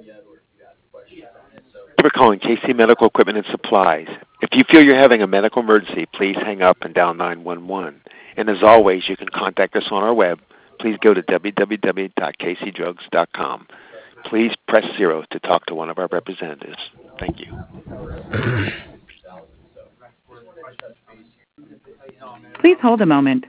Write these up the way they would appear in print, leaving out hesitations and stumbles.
We're calling KC Medical Equipment and Supplies. If you feel you're having a medical emergency, please hang up and dial 911. And as always, you can contact us on our web. Please go to www.kcdrugs.com. Please press 0 to talk to one of our representatives. Thank you. Please hold a moment.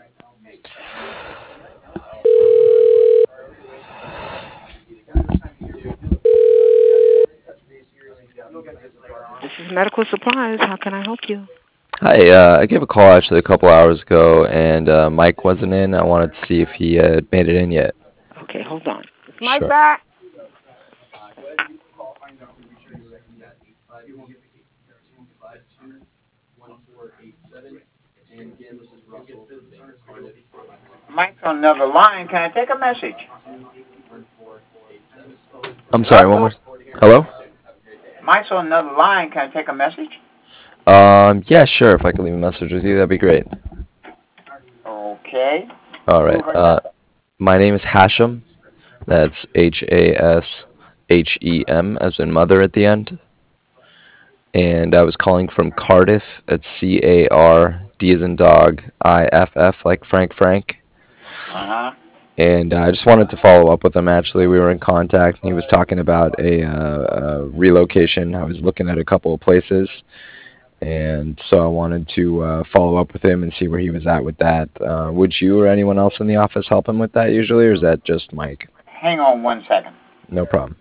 This is Medical Supplies. How can I help you? Hi, I gave a call actually a couple hours ago, and Mike wasn't in. I wanted to see if he had made it in yet. Okay, hold on. Is Mike Sure. back? Mike's on another line. Can I take a message? I'm sorry, one more. Hello? Mike's on another line. Can I take a message? Yeah, sure. If I could leave a message with you, that'd be great. Okay. All right. My name is Hashem. That's Hashem, as in mother at the end. And I was calling from Cardiff. It's CARD as in dog, IFF like Frank. Uh-huh. And I just wanted to follow up with him. Actually, we were in contact, and he was talking about a relocation. I was looking at a couple of places, and so I wanted to follow up with him and see where he was at with that. Would you or anyone else in the office help him with that usually, or is that just Mike? Hang on 1 second. No problem.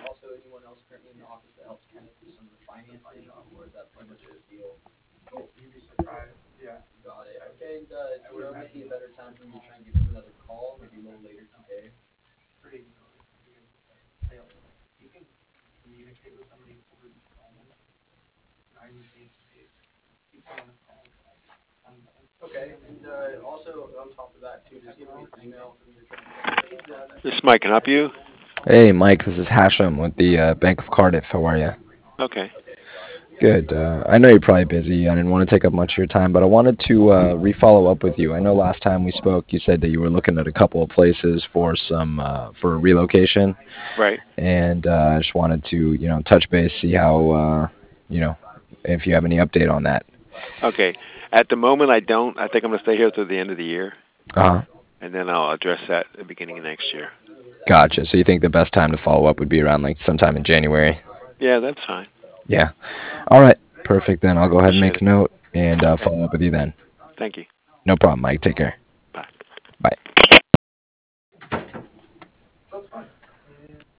This is Mike. Can I help you? Hey, Mike, this is Hashem with the Bank of Cardiff. How are you? Okay. Good. I know you're probably busy. I didn't want to take up much of your time, but I wanted to re-follow up with you. I know last time we spoke, you said that you were looking at a couple of places for some for relocation. Right. And I just wanted to, touch base, see how, if you have any update on that. Okay. At the moment, I don't. I think I'm going to stay here through the end of the year. Uh-huh. And then I'll address that at the beginning of next year. Gotcha. So you think the best time to follow up would be around like sometime in January? Yeah, that's fine. Yeah. All right. Perfect. Then I'll go ahead and Appreciate make a note and follow up with you then. Thank you. No problem, Mike. Take care. Bye. Bye.